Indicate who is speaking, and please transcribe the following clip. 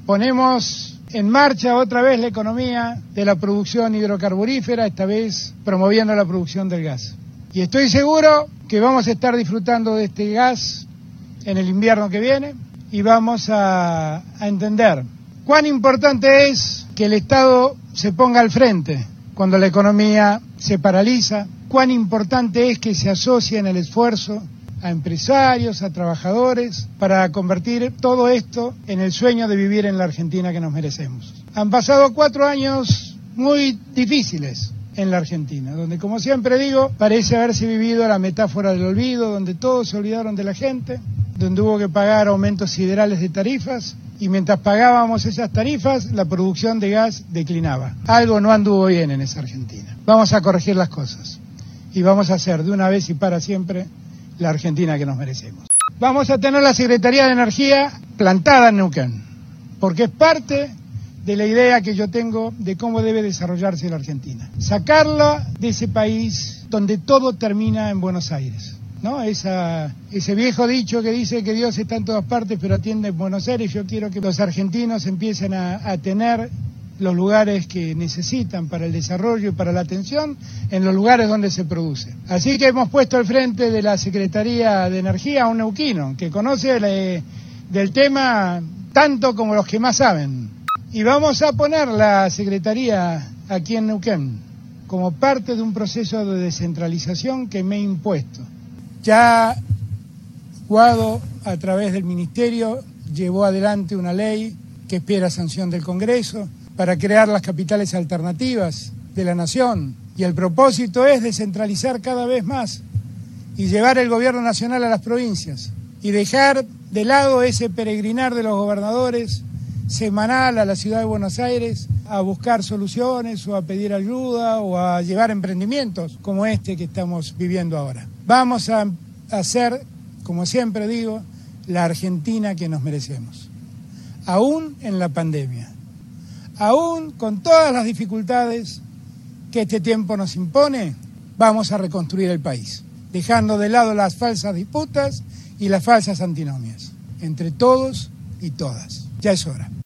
Speaker 1: Ponemos en marcha otra vez la economía de la producción hidrocarburífera, esta vez promoviendo la producción del gas. Y estoy seguro que vamos a estar disfrutando de este gas en el invierno que viene y vamos a entender cuán importante es que el Estado se ponga al frente cuando la economía se paraliza, cuán importante es que se asocie en el esfuerzo a empresarios, a trabajadores, para convertir todo esto en el sueño de vivir en la Argentina que nos merecemos. Han pasado 4 años muy difíciles en la Argentina, donde, como siempre digo, parece haberse vivido la metáfora del olvido, donde todos se olvidaron de la gente, donde hubo que pagar aumentos siderales de tarifas, y mientras pagábamos esas tarifas, la producción de gas declinaba. Algo no anduvo bien en esa Argentina. Vamos a corregir las cosas y vamos a hacer de una vez y para siempre la Argentina que nos merecemos. Vamos a tener la Secretaría de Energía plantada en Neuquén, porque es parte de la idea que yo tengo de cómo debe desarrollarse la Argentina. Sacarla de ese país donde todo termina en Buenos Aires, ¿no? Ese viejo dicho que dice que Dios está en todas partes pero atiende en Buenos Aires. Yo quiero que los argentinos empiecen a tener los lugares que necesitan para el desarrollo y para la atención en los lugares donde se produce. Así que hemos puesto al frente de la Secretaría de Energía a un neuquino que conoce del tema tanto como los que más saben. Y vamos a poner la Secretaría aquí en Neuquén como parte de un proceso de descentralización que me he impuesto. Ya Guado, a través del Ministerio, llevó adelante una ley que espera sanción del Congreso para crear las capitales alternativas de la nación. Y el propósito es descentralizar cada vez más y llevar el gobierno nacional a las provincias y dejar de lado ese peregrinar de los gobernadores semanal a la ciudad de Buenos Aires a buscar soluciones o a pedir ayuda o a llevar emprendimientos como este que estamos viviendo ahora. Vamos a hacer, como siempre digo, la Argentina que nos merecemos, aún en la pandemia. Aún con todas las dificultades que este tiempo nos impone, vamos a reconstruir el país, dejando de lado las falsas disputas y las falsas antinomias, entre todos y todas. Ya es hora.